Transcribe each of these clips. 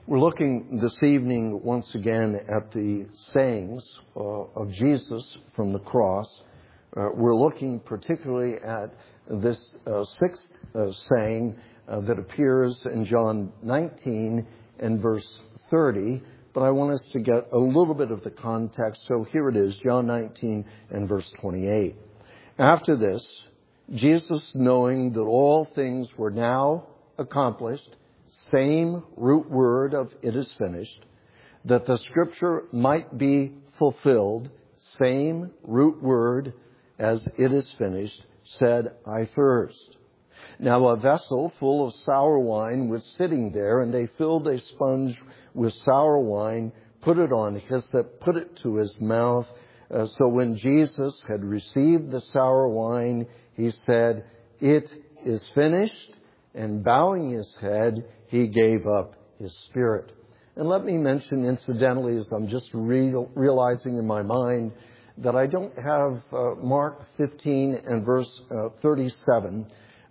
We're looking this evening once again at the sayings of Jesus from the cross. We're looking particularly at this sixth saying that appears in John 19 and verse 30. But I want us to get a little bit of the context. So here it is, John 19 and verse 28. After this, Jesus, knowing that all things were now accomplished, same root word of it is finished, that the scripture might be fulfilled, same root word as it is finished, said, I thirst. Now a vessel full of sour wine was sitting there, and they filled a sponge with sour wine, put it on hyssop, put it to his mouth. So when Jesus had received the sour wine, he said, it is finished. And bowing his head, he gave up his spirit. And let me mention incidentally, as I'm just realizing in my mind, that I don't have Mark 15 and verse 37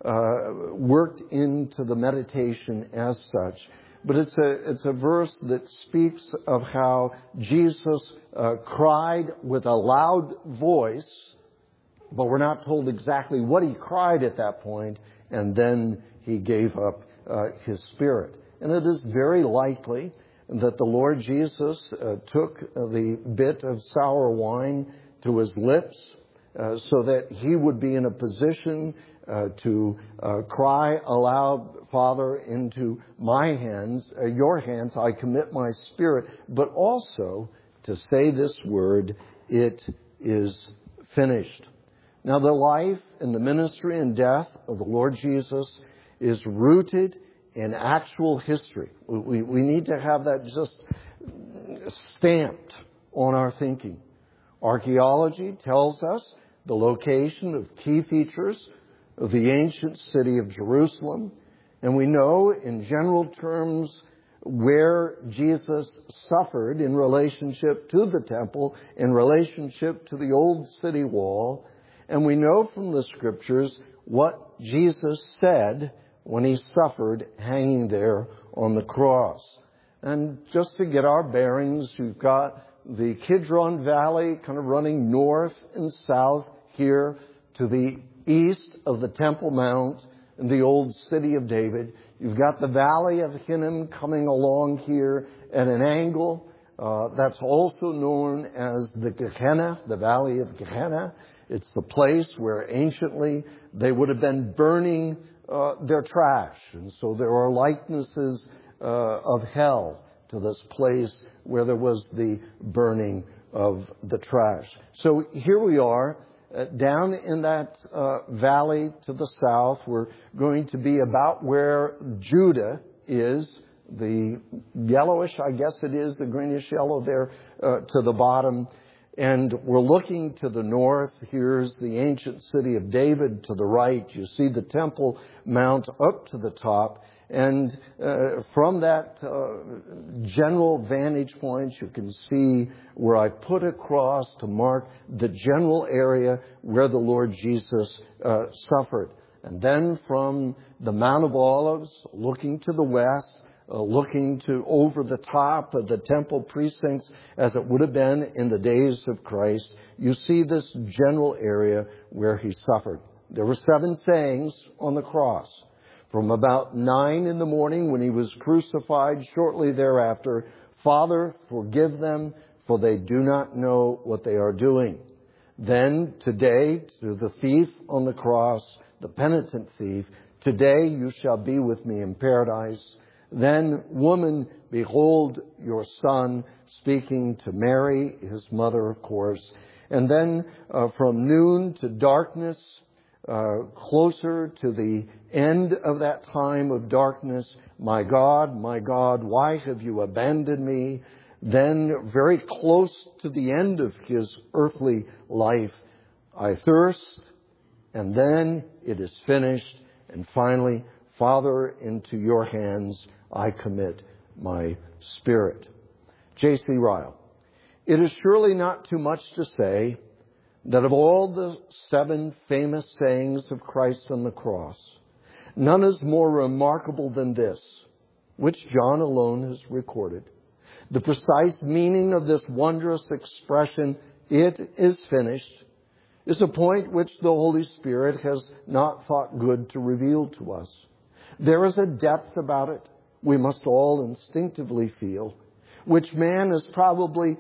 worked into the meditation as such. But it's a verse that speaks of how Jesus cried with a loud voice, but we're not told exactly what he cried at that point, and then he gave up his spirit. And it is very likely that the Lord Jesus took the bit of sour wine to his lips so that he would be in a position to cry aloud, Father, into my hands, your hands, I commit my spirit, but also to say this word, it is finished. Now, the life and the ministry and death of the Lord Jesus is rooted in actual history. We need to have that just stamped on our thinking. Archaeology tells us the location of key features of the ancient city of Jerusalem. And we know in general terms where Jesus suffered in relationship to the temple, in relationship to the old city wall. And we know from the scriptures what Jesus said when he suffered hanging there on the cross. And just to get our bearings, you've got the Kidron Valley kind of running north and south here to the east of the Temple Mount and the old city of David. You've got the Valley of Hinnom coming along here at an angle. That's also known as the Gehenna, the Valley of Gehenna. It's the place where anciently they would have been burning their trash. And so there are likenesses of hell to this place where there was the burning of the trash. So here we are down in that valley to the south. We're going to be about where Judah is, the yellowish, I guess it is, the greenish yellow there to the bottom. And we're looking to the north. Here's the ancient city of David to the right. You see the Temple Mount up to the top. And from that general vantage point, you can see where I put a cross to mark the general area where the Lord Jesus suffered. And then from the Mount of Olives, looking to the west, looking to over the top of the temple precincts as it would have been in the days of Christ, you see this general area where he suffered. There were 7 sayings on the cross. From about 9 in the morning when he was crucified, shortly thereafter, Father, forgive them, for they do not know what they are doing. Then today, to the thief on the cross, the penitent thief, today you shall be with me in paradise. Then, woman, behold your son, speaking to Mary, his mother, of course. And then from noon to darkness, closer to the end of that time of darkness, my God, why have you abandoned me? Then, very close to the end of his earthly life, I thirst. And then it is finished. And finally, Father, into your hands I commit my spirit. J.C. Ryle. It is surely not too much to say that of all the 7 famous sayings of Christ on the cross, none is more remarkable than this. which John alone has recorded. The precise meaning of this wondrous expression, "It is finished," is a point which the Holy Spirit has not thought good to reveal to us. There is a depth about it we must all instinctively feel, which man has probably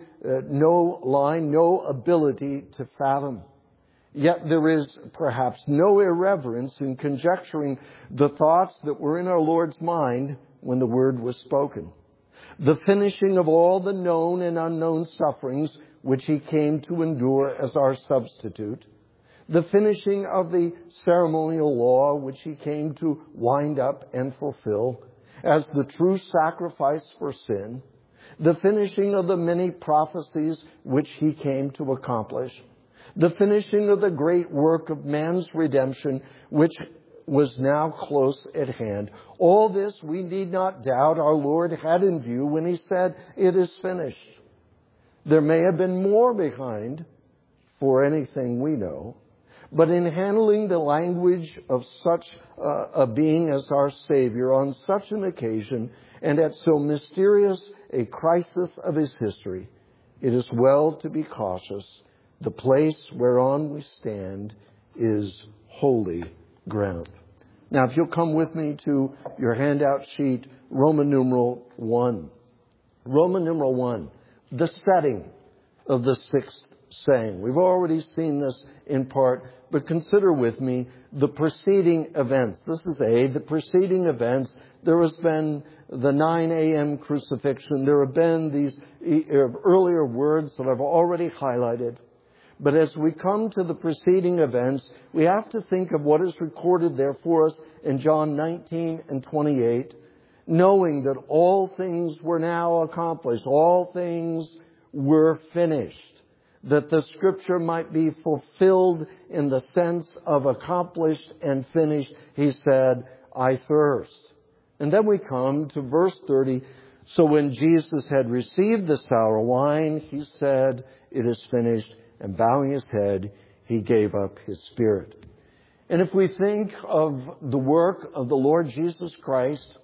no ability to fathom. Yet there is perhaps no irreverence in conjecturing the thoughts that were in our Lord's mind when the word was spoken. The finishing of all the known and unknown sufferings which he came to endure as our substitute. The finishing of the ceremonial law which he came to wind up and fulfill as the true sacrifice for sin. The finishing of the many prophecies which he came to accomplish. The finishing of the great work of man's redemption which was now close at hand. All this, we need not doubt, our Lord had in view when he said, "It is finished." There may have been more behind, for anything we know, but in handling the language of such a being as our Savior on such an occasion and at so mysterious a crisis of his history, it is well to be cautious. The place whereon we stand is holy ground. Now, if you'll come with me to your handout sheet, Roman numeral 1. Roman numeral 1, the setting of the sixth saying. We've already seen this in part, but consider with me the preceding events. This is the preceding events. There has been the 9 a.m. crucifixion. There have been these earlier words that I've already highlighted. But as we come to the preceding events, we have to think of what is recorded there for us in John 19 and 28, knowing that all things were now accomplished, all things were finished, that the Scripture might be fulfilled in the sense of accomplished and finished. He said, "I thirst." And then we come to verse 30. So when Jesus had received the sour wine, he said, "It is finished." And bowing his head, he gave up his spirit. And if we think of the work of the Lord Jesus Christ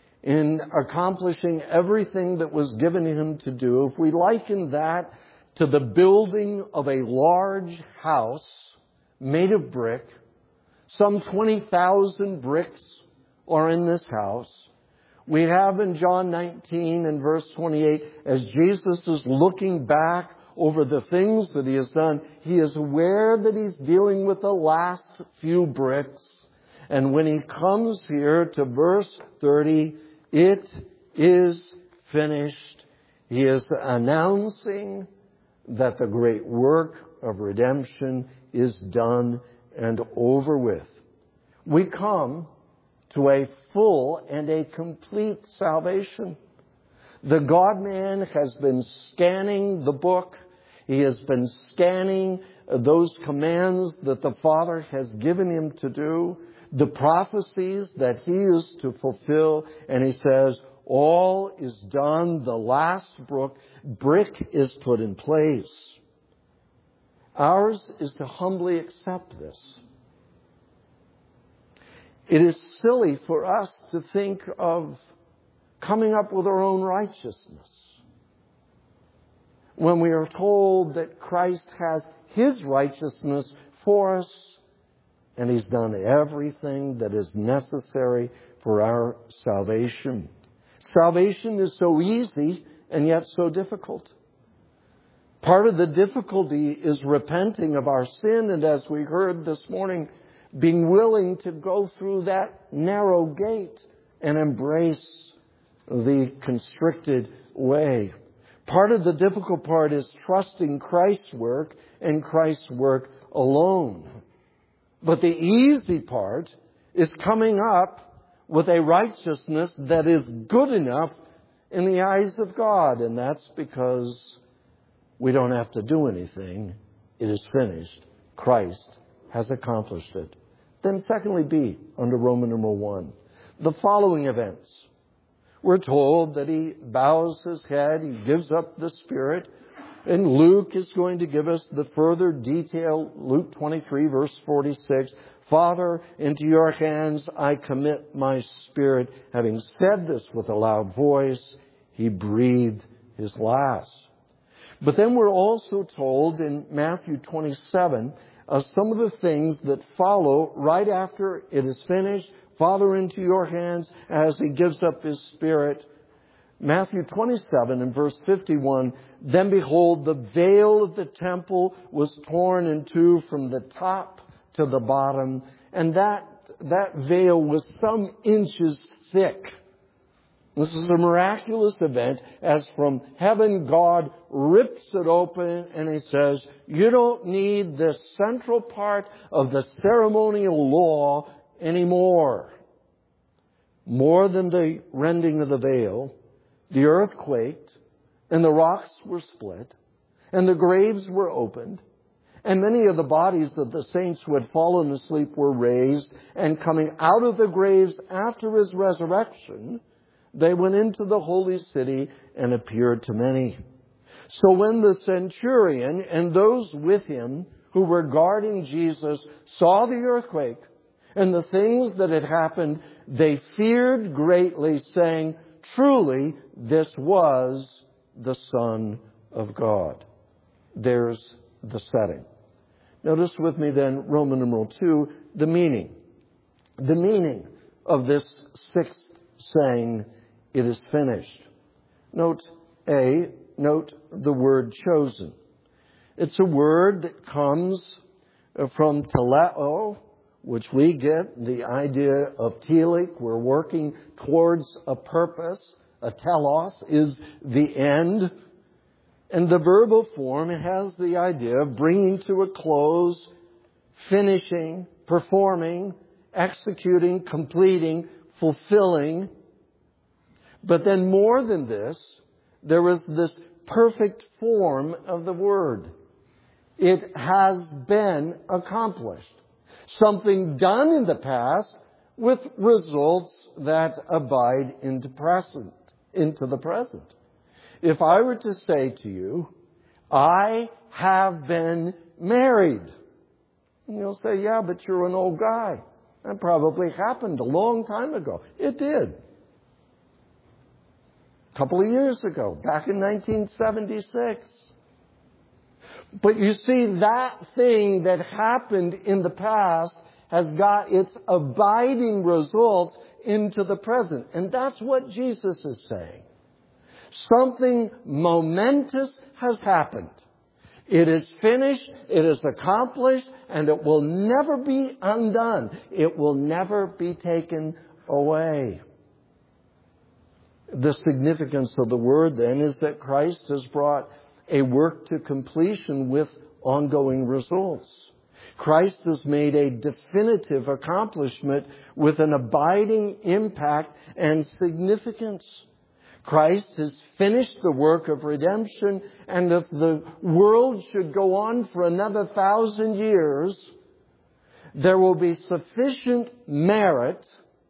in accomplishing everything that was given him to do, if we liken that to the building of a large house made of brick, some 20,000 bricks are in this house. We have in John 19 and verse 28, as Jesus is looking back over the things that he has done, he is aware that he's dealing with the last few bricks. And when he comes here to verse 30, "It is finished," he is announcing that the great work of redemption is done and over with. We come to a full and a complete salvation. The God-man has been scanning the book. He has been scanning those commands that the Father has given him to do, the prophecies that he is to fulfill, and he says, all is done. The last brick is put in place. Ours is to humbly accept this. It is silly for us to think of coming up with our own righteousness when we are told that Christ has his righteousness for us and he's done everything that is necessary for our salvation. Salvation is so easy and yet so difficult. Part of the difficulty is repenting of our sin, and as we heard this morning, being willing to go through that narrow gate and embrace the constricted way. Part of the difficult part is trusting Christ's work and Christ's work alone. But the easy part is coming up with a righteousness that is good enough in the eyes of God. And that's because we don't have to do anything. It is finished. Christ has accomplished it. Then secondly, B, under Roman numeral 1, the following events. We're told that he bows his head, he gives up the spirit, And Luke is going to give us the further detail. Luke 23, verse 46. Father, into your hands I commit my spirit. Having said this with a loud voice, he breathed his last. But then we're also told in Matthew 27 some of the things that follow right after it is finished. Father, into your hands, as he gives up his spirit. Matthew 27 and verse 51, then behold, the veil of the temple was torn in two from the top to the bottom, and that veil was some inches thick. This is a miraculous event, as from heaven God rips it open and he says, you don't need this central part of the ceremonial law anymore. More than the rending of the veil, the earth quaked, and the rocks were split, and the graves were opened, and many of the bodies of the saints who had fallen asleep were raised, and coming out of the graves after his resurrection, they went into the holy city and appeared to many. So when the centurion and those with him who were guarding Jesus saw the earthquake and the things that had happened, they feared greatly, saying, truly, this was the Son of God. There's the setting. Notice with me then, Roman numeral 2, the meaning. The meaning of this sixth saying, it is finished. Note the word chosen. It's a word that comes from teleo, which we get the idea of telik. We're working towards a purpose. A telos is the end. And the verbal form has the idea of bringing to a close, finishing, performing, executing, completing, fulfilling. But then more than this, there is this perfect form of the word. It has been accomplished. Something done in the past with results that abide into the present. If I were to say to you, I have been married, and you'll say, yeah, but you're an old guy. That probably happened a long time ago. It did. A couple of years ago, back in 1976. But you see, that thing that happened in the past has got its abiding results into the present. And that's what Jesus is saying. Something momentous has happened. It is finished, it is accomplished, and it will never be undone. It will never be taken away. The significance of the word then is that Christ has brought a work to completion with ongoing results. Christ has made a definitive accomplishment with an abiding impact and significance. Christ has finished the work of redemption, and if the world should go on for another 1,000 years, there will be sufficient merit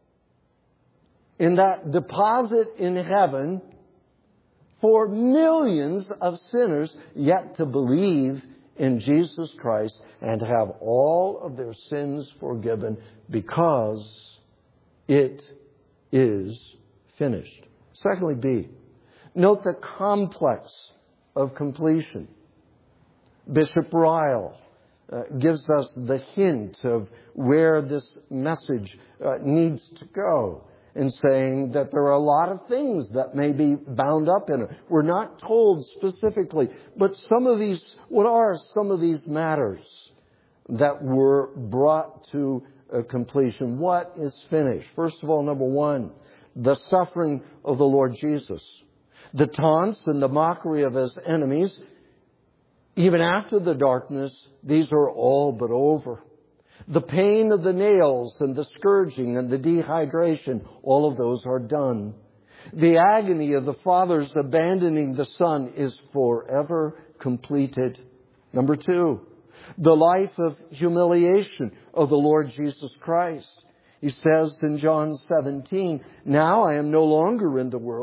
in that deposit in heaven for millions of sinners yet to believe in Jesus Christ and have all of their sins forgiven because it is finished. Secondly, B. Note the complex of completion. Bishop Ryle gives us the hint of where this message needs to go in saying that there are a lot of things that may be bound up in it. We're not told specifically, but what are some of these matters that were brought to completion? What is finished? First of all, number one, the suffering of the Lord Jesus. The taunts and the mockery of his enemies, even after the darkness, these are all but over. The pain of the nails and the scourging and the dehydration, all of those are done. The agony of the Father's abandoning the Son is forever completed. Number two, the life of humiliation of the Lord Jesus Christ. He says in John 17, now I am no longer in the world,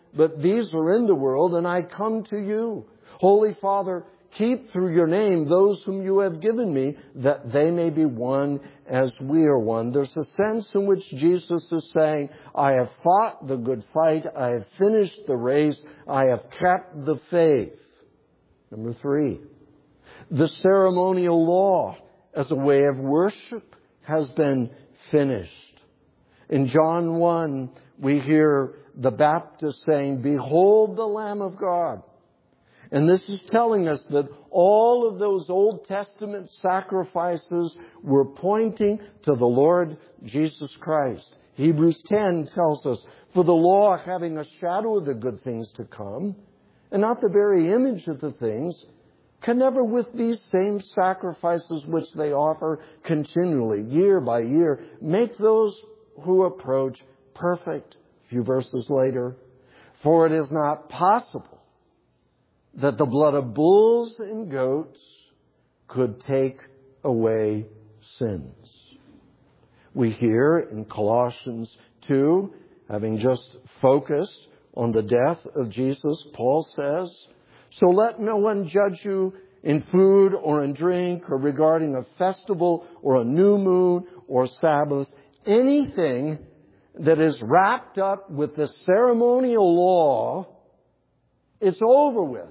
but these are in the world, and I come to you. Holy Father, keep through your name those whom you have given me, that they may be one as we are one. There's a sense in which Jesus is saying, I have fought the good fight, I have finished the race, I have kept the faith. Number 3, the ceremonial law as a way of worship has been finished. In John 1, we hear the Baptist saying, Behold the Lamb of God. And this is telling us that all of those Old Testament sacrifices were pointing to the Lord Jesus Christ. Hebrews 10 tells us, For the law, having a shadow of the good things to come, and not the very image of the things, can never with these same sacrifices which they offer continually, year by year, make those who approach perfect. A few verses later, For it is not possible that the blood of bulls and goats could take away sins. We hear in Colossians 2, having just focused on the death of Jesus, Paul says, So let no one judge you in food or in drink or regarding a festival or a new moon or Sabbath, anything that is wrapped up with the ceremonial law, it's over with.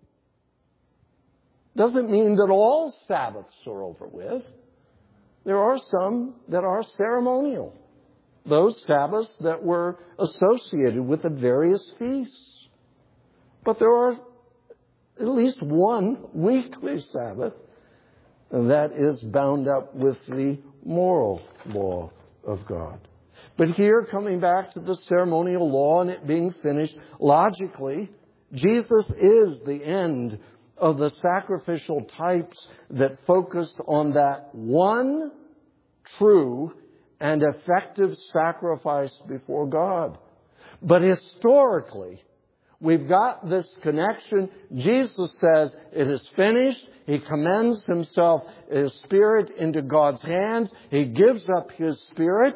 Doesn't mean that all Sabbaths are over with. There are some that are ceremonial. Those Sabbaths that were associated with the various feasts. But there are at least one weekly Sabbath that is bound up with the moral law of God. But here, coming back to the ceremonial law and it being finished, logically, Jesus is the end of the sacrificial types that focused on that one true and effective sacrifice before God. But historically, we've got this connection. Jesus says it is finished. He commends himself, his Spirit, into God's hands. He gives up his Spirit.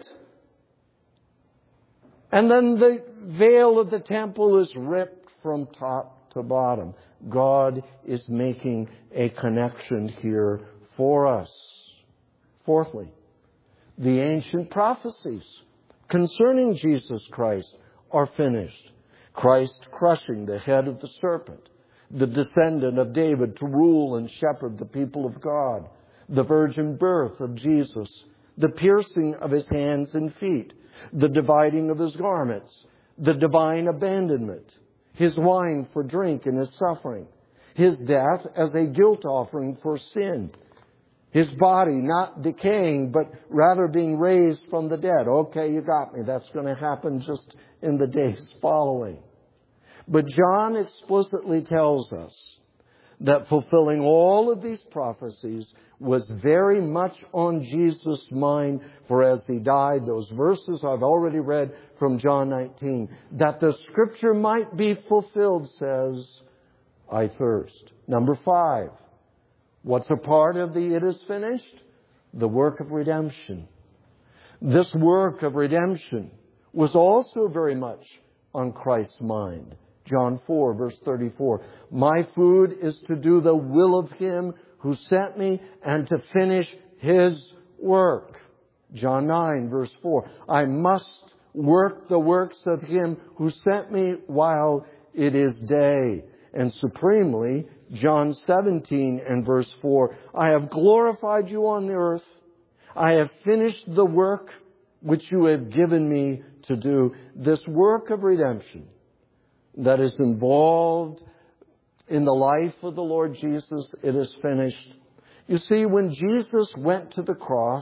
And then the veil of the temple is ripped from top to bottom. God is making a connection here for us. Fourthly, the ancient prophecies concerning Jesus Christ are finished. Christ crushing the head of the serpent, the descendant of David to rule and shepherd the people of God, the virgin birth of Jesus, the piercing of his hands and feet, the dividing of his garments, the divine abandonment, his wine for drink and his suffering, his death as a guilt offering for sin, his body not decaying but rather being raised from the dead. Okay, you got me. That's going to happen just in the days following. But John explicitly tells us that fulfilling all of these prophecies was very much on Jesus' mind, for as he died, those verses I've already read from John 19, that the Scripture might be fulfilled, says, I thirst. Number 5, what's a part of the it is finished? The work of redemption. This work of redemption was also very much on Christ's mind. John 4, verse 34. My food is to do the will of him who sent me and to finish his work. John 9, verse 4. I must work the works of him who sent me while it is day. And supremely, John 17 and verse 4. I have glorified you on the earth. I have finished the work which you have given me to do. This work of redemption that is involved in the life of the Lord Jesus, it is finished. You see, when Jesus went to the cross,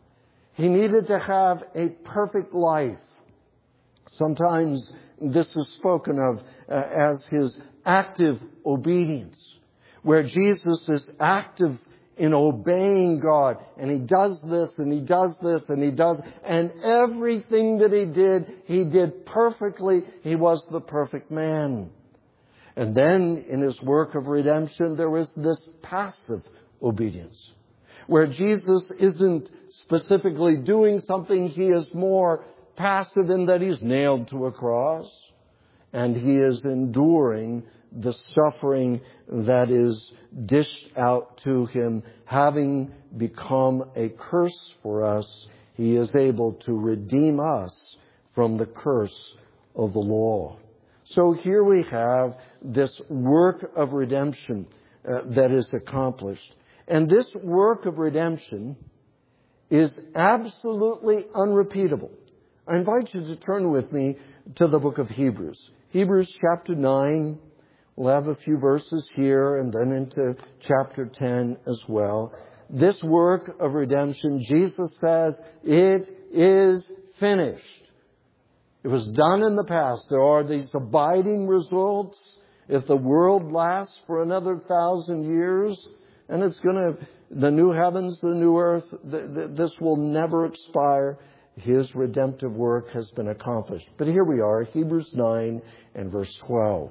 he needed to have a perfect life. Sometimes this is spoken of as his active obedience, where Jesus is active in obeying God. And he does this, and he does this, and he does. And everything that he did perfectly. He was the perfect man. And then in his work of redemption, there is this passive obedience, where Jesus isn't specifically doing something. He is more passive in that he's nailed to a cross. and he is enduring the suffering that is dished out to him. Having become a curse for us, he is able to redeem us from the curse of the law. So here we have this work of redemption that is accomplished. And this work of redemption is absolutely unrepeatable. I invite you to turn with me to the book of Hebrews. Hebrews chapter 9. We'll have a few verses here and then into chapter 10 as well. This work of redemption, Jesus says, it is finished. It was done in the past. There are these abiding results. If the world lasts for another 1,000 years, and it's the new heavens, the new earth, this will never expire. His redemptive work has been accomplished. But here we are, Hebrews 9 and verse 12.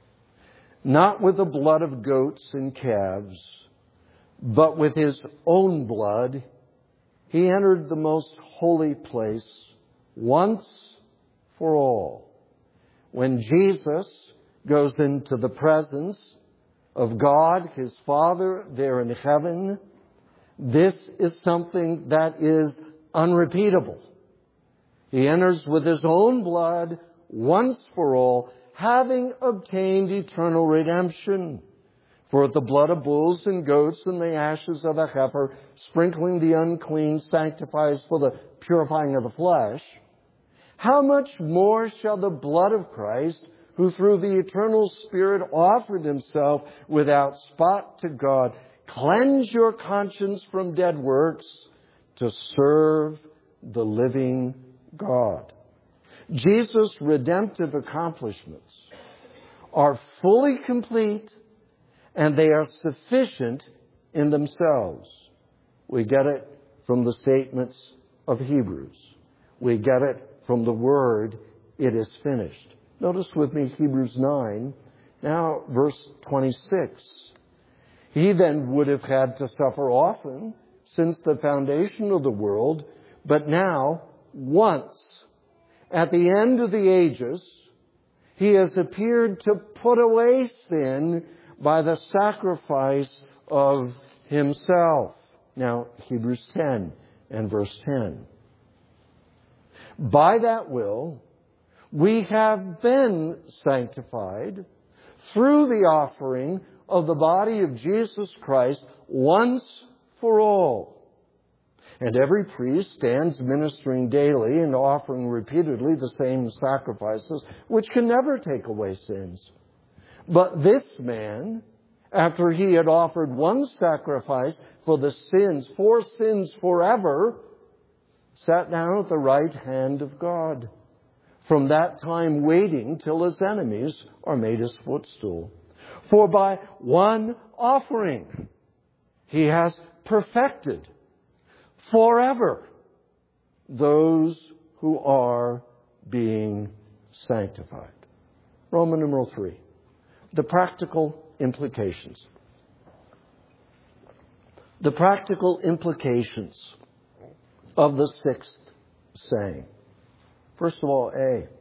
Not with the blood of goats and calves, but with his own blood, he entered the most holy place once for all. When Jesus goes into the presence of God, his Father, there in heaven, this is something that is unrepeatable. He enters with his own blood once for all, having obtained eternal redemption. For the blood of bulls and goats and the ashes of a heifer, sprinkling the unclean, sanctifies for the purifying of the flesh, how much more shall the blood of Christ, who through the eternal Spirit offered himself without spot to God, cleanse your conscience from dead works to serve the living God? Jesus' redemptive accomplishments are fully complete, and they are sufficient in themselves. We get it from the statements of Hebrews. We get it from the word, it is finished. Notice with me Hebrews 9, now verse 26. He then would have had to suffer often since the foundation of the world, but now, once, at the end of the ages, he has appeared to put away sin by the sacrifice of himself. Now, Hebrews 10 and verse 10. By that will, we have been sanctified through the offering of the body of Jesus Christ once for all. And every priest stands ministering daily and offering repeatedly the same sacrifices, which can never take away sins. But this man, after he had offered one sacrifice for sins forever, sat down at the right hand of God, from that time waiting till his enemies are made his footstool. For by one offering he has perfected forever those who are being sanctified. Roman numeral 3. The practical implications. The practical implications of the sixth saying. First of all,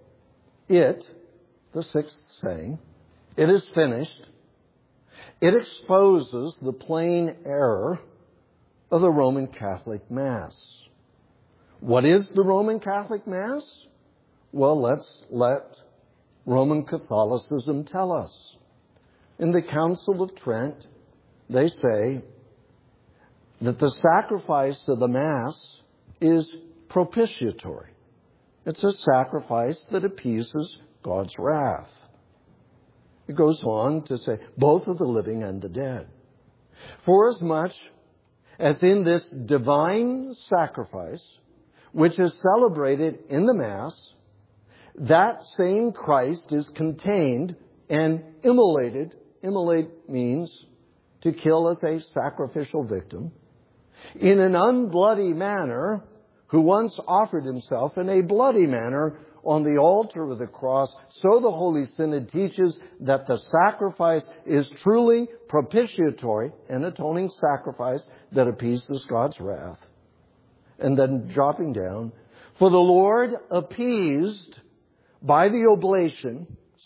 the sixth saying, it is finished. It exposes the plain error of the Roman Catholic Mass. What is the Roman Catholic Mass? Well, let's let Roman Catholicism tell us. In the Council of Trent, they say that the sacrifice of the Mass is propitiatory. It's a sacrifice that appeases God's wrath. It goes on to say, both of the living and the dead. For as much as in this divine sacrifice, which is celebrated in the Mass, that same Christ is contained and immolated. Immolate means to kill as a sacrificial victim. In an unbloody manner, who once offered himself in a bloody manner on the altar of the cross. So the Holy Synod teaches that the sacrifice is truly propitiatory, an atoning sacrifice that appeases God's wrath. And then dropping down, for the Lord appeased by the oblation,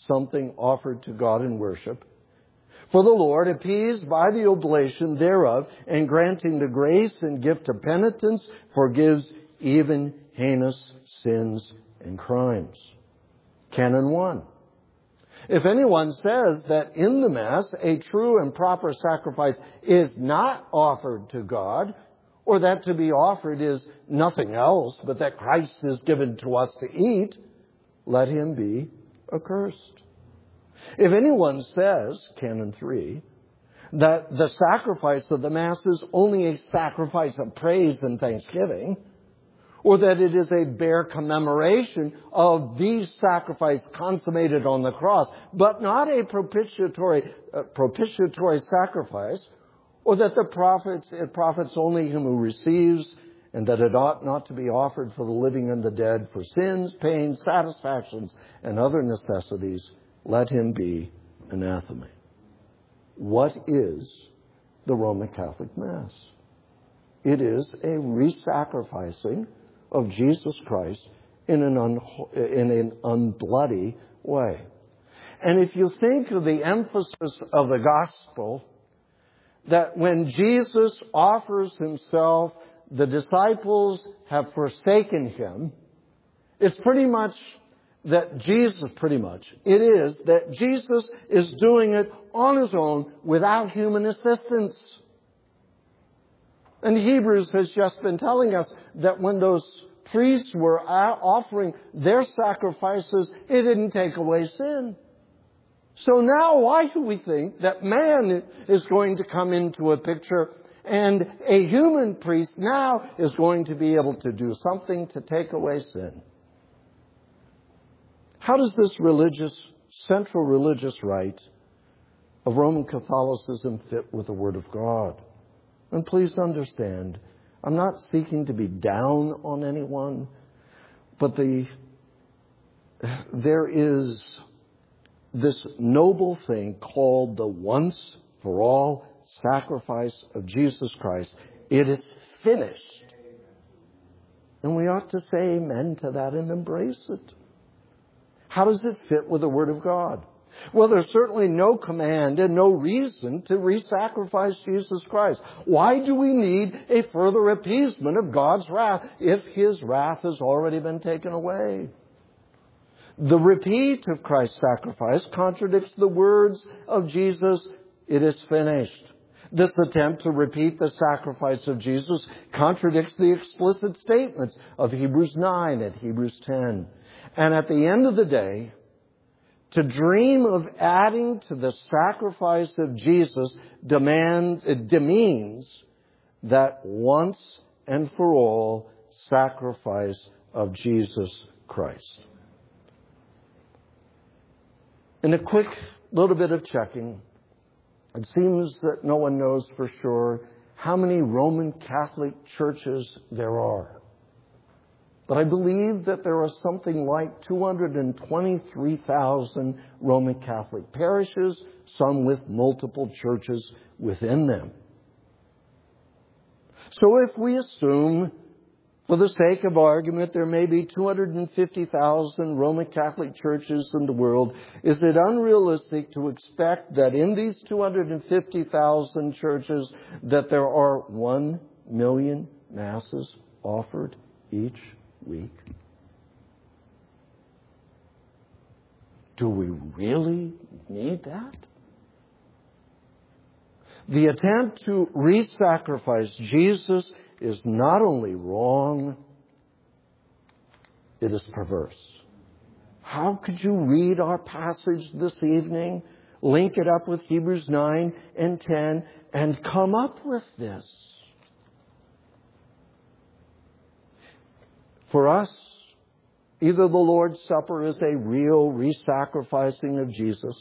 something offered to God in worship. For the Lord, appeased by the oblation thereof, and granting the grace and gift of penitence, forgives even heinous sins and crimes. Canon 1. If anyone says that in the Mass a true and proper sacrifice is not offered to God, or that to be offered is nothing else but that Christ is given to us to eat, let him be accursed. If anyone says, Canon 3, that the sacrifice of the Mass is only a sacrifice of praise and thanksgiving, or that it is a bare commemoration of the sacrifice consummated on the cross, but not a propitiatory sacrifice, or that it profits only him who receives, and that it ought not to be offered for the living and the dead, for sins, pains, satisfactions, and other necessities, let him be anathema. What is the Roman Catholic Mass? It is a re-sacrificing of Jesus Christ in an unbloody way. And if you think of the emphasis of the gospel, that when Jesus offers himself, the disciples have forsaken him, it's pretty much that Jesus is doing it on his own without human assistance. And Hebrews has just been telling us that when those priests were offering their sacrifices, it didn't take away sin. So now why do we think that man is going to come into a picture and a human priest now is going to be able to do something to take away sin? How does this central religious rite of Roman Catholicism fit with the Word of God? And please understand, I'm not seeking to be down on anyone, but there is this noble thing called the once for all sacrifice of Jesus Christ. It is finished. And we ought to say amen to that and embrace it. How does it fit with the Word of God? Well, there's certainly no command and no reason to re-sacrifice Jesus Christ. Why do we need a further appeasement of God's wrath if his wrath has already been taken away? The repeat of Christ's sacrifice contradicts the words of Jesus, "It is finished." This attempt to repeat the sacrifice of Jesus contradicts the explicit statements of Hebrews 9 and Hebrews 10. And at the end of the day, to dream of adding to the sacrifice of Jesus demeans that once and for all sacrifice of Jesus Christ. In a quick little bit of checking, it seems that no one knows for sure how many Roman Catholic churches there are. But I believe that there are something like 223,000 Roman Catholic parishes, some with multiple churches within them. So if we assume, for the sake of argument, there may be 250,000 Roman Catholic churches in the world, is it unrealistic to expect that in these 250,000 churches that there are 1 million masses offered each week? Do we really need that? The attempt to re-sacrifice Jesus is not only wrong, it is perverse. How could you read our passage this evening, link it up with Hebrews 9 and 10, and come up with this? For us, either the Lord's Supper is a real re-sacrificing of Jesus,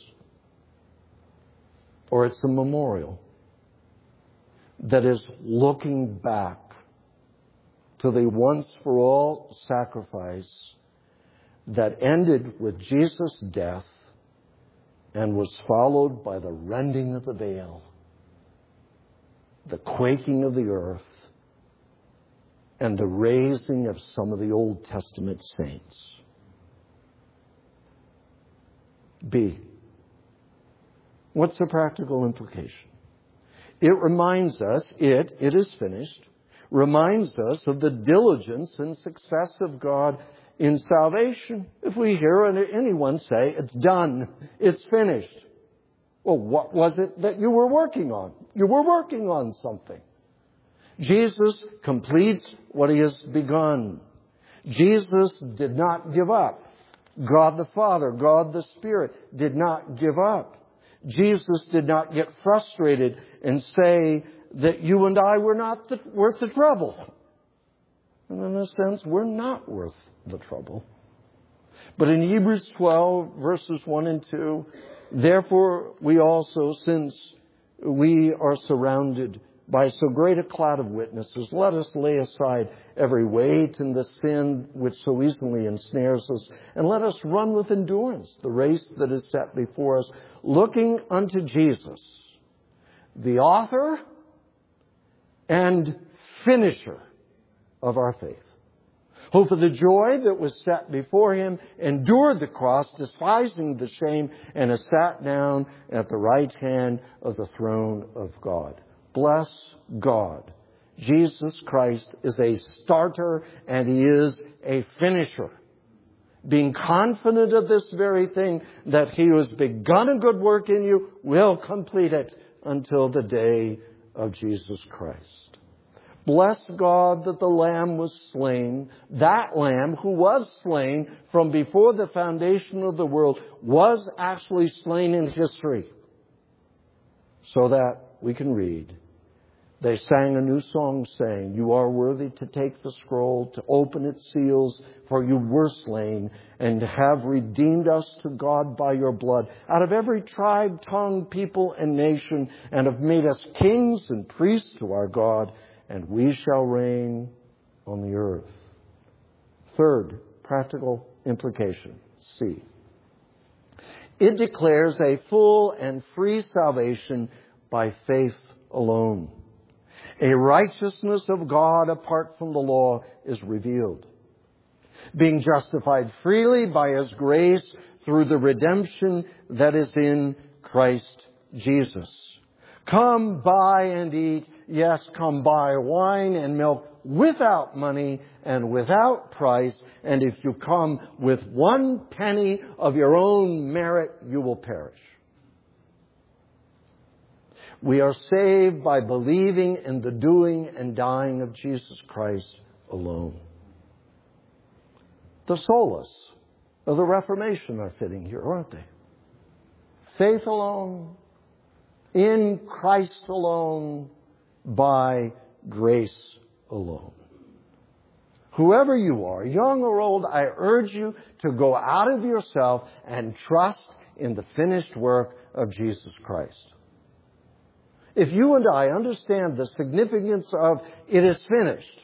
or it's a memorial that is looking back to the once-for-all sacrifice that ended with Jesus' death and was followed by the rending of the veil, the quaking of the earth, and the raising of some of the Old Testament saints. B. What's the practical implication? It reminds us, it is finished, reminds us of the diligence and success of God in salvation. If we hear anyone say, it's done, it's finished. Well, what was it that you were working on? You were working on something. Jesus completes what He has begun. Jesus did not give up. God the Father, God the Spirit did not give up. Jesus did not get frustrated and say that you and I were not worth the trouble. And in a sense, we're not worth the trouble. But in Hebrews 12, verses 1 and 2, therefore we also, since we are surrounded by so great a cloud of witnesses, let us lay aside every weight and the sin which so easily ensnares us, and let us run with endurance the race that is set before us, looking unto Jesus, the author and finisher of our faith, who for the joy that was set before Him endured the cross, despising the shame, and has sat down at the right hand of the throne of God. Bless God. Jesus Christ is a starter and He is a finisher. Being confident of this very thing, that He who has begun a good work in you will complete it until the day of Jesus Christ. Bless God that the Lamb was slain. That Lamb who was slain from before the foundation of the world was actually slain in history, so that we can read. They sang a new song saying, you are worthy to take the scroll, to open its seals, for you were slain and have redeemed us to God by your blood out of every tribe, tongue, people, and nation, and have made us kings and priests to our God, and we shall reign on the earth. Third practical implication, C. It declares a full and free salvation by faith alone. A righteousness of God apart from the law is revealed. Being justified freely by His grace through the redemption that is in Christ Jesus. Come buy and eat. Yes, come buy wine and milk without money and without price. And if you come with 1 penny of your own merit, you will perish. We are saved by believing in the doing and dying of Jesus Christ alone. The solas of the Reformation are fitting here, aren't they? Faith alone, in Christ alone, by grace alone. Whoever you are, young or old, I urge you to go out of yourself and trust in the finished work of Jesus Christ. If you and I understand the significance of it is finished,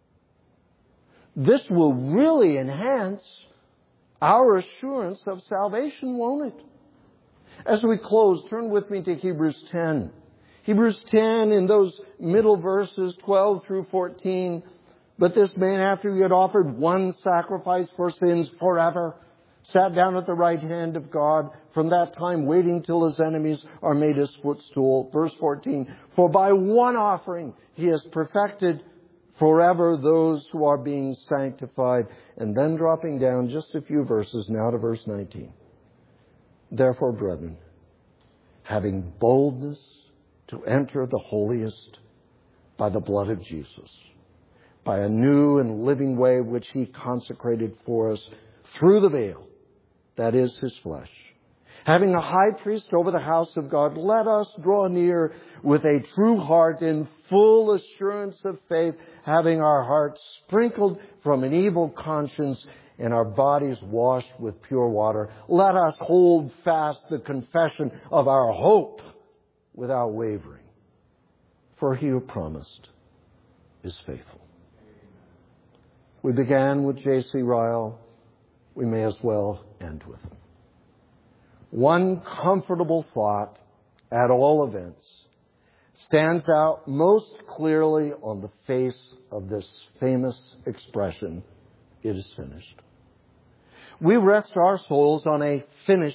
this will really enhance our assurance of salvation, won't it? As we close, turn with me to Hebrews 10. Hebrews 10, in those middle verses, 12 through 14. But this man, after he had offered one sacrifice for sins forever, sat down at the right hand of God, from that time waiting till His enemies are made His footstool. Verse 14, for by one offering He has perfected forever those who are being sanctified. And then dropping down just a few verses now to verse 19. Therefore, brethren, having boldness to enter the holiest by the blood of Jesus, by a new and living way which He consecrated for us through the veil, that is His flesh. Having a high priest over the house of God, let us draw near with a true heart in full assurance of faith, having our hearts sprinkled from an evil conscience and our bodies washed with pure water. Let us hold fast the confession of our hope without wavering. For He who promised is faithful. We began with J.C. Ryle. We may as well end with him. One comfortable thought, at all events, stands out most clearly on the face of this famous expression, it is finished. We rest our souls on a finished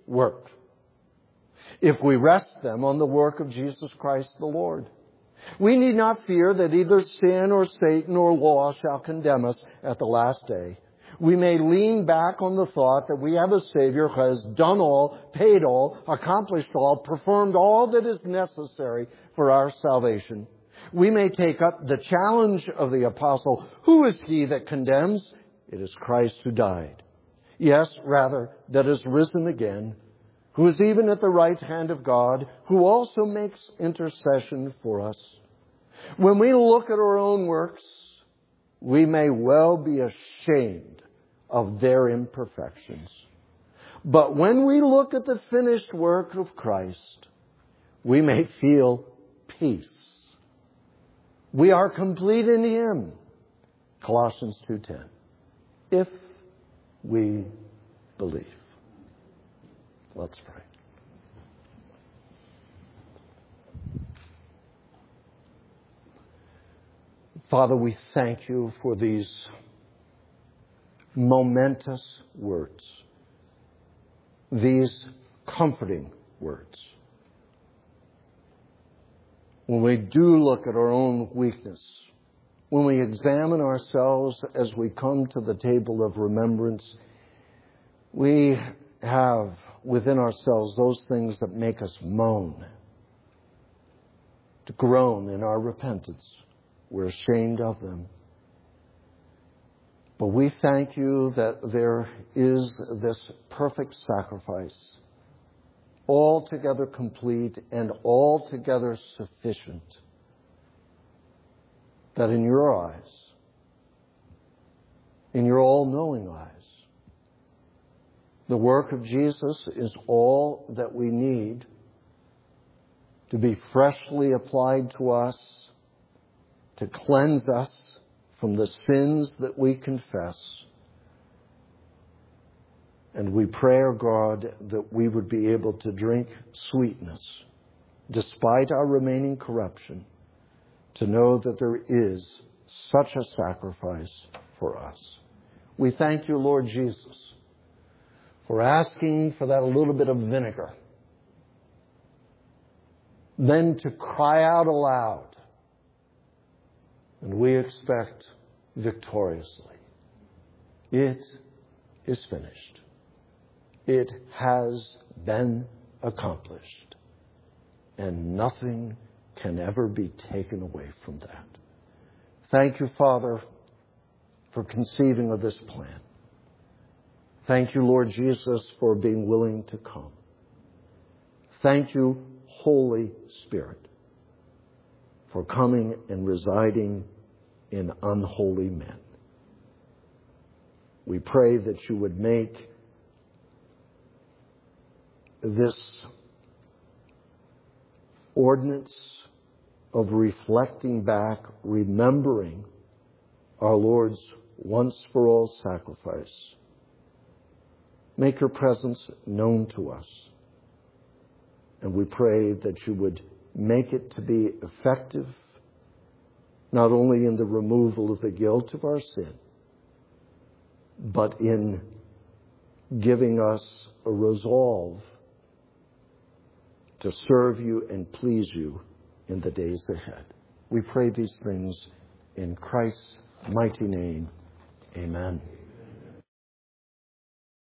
work, if we rest them on the work of Jesus Christ the Lord. We need not fear that either sin or Satan or law shall condemn us at the last day. We may lean back on the thought that we have a Savior who has done all, paid all, accomplished all, performed all that is necessary for our salvation. We may take up the challenge of the apostle, who is he that condemns? It is Christ who died. Yes, rather, that is risen again, who is even at the right hand of God, who also makes intercession for us. When we look at our own works, we may well be ashamed of their imperfections. But when we look at the finished work of Christ, we may feel peace. We are complete in Him. Colossians 2:10. If we believe. Let's pray. Father, we thank you for these momentous words, these comforting words. When we do look at our own weakness, when we examine ourselves as we come to the table of remembrance, we have within ourselves those things that make us moan, to groan in our repentance. We're ashamed of them. But we thank you that there is this perfect sacrifice, altogether complete and altogether sufficient, that in your eyes, in your all-knowing eyes, the work of Jesus is all that we need to be freshly applied to us, to cleanse us from the sins that we confess. And we pray, our God, that we would be able to drink sweetness, despite our remaining corruption, to know that there is such a sacrifice for us. We thank you, Lord Jesus, for asking for that little bit of vinegar, then to cry out aloud. And we expect victoriously. It is finished. It has been accomplished. And nothing can ever be taken away from that. Thank you, Father, for conceiving of this plan. Thank you, Lord Jesus, for being willing to come. Thank you, Holy Spirit, for coming and residing in unholy men. We pray that you would make this ordinance of reflecting back, remembering our Lord's once-for-all sacrifice. Make your presence known to us. And we pray that you would make it to be effective, not only in the removal of the guilt of our sin, but in giving us a resolve to serve you and please you in the days ahead. We pray these things in Christ's mighty name. Amen.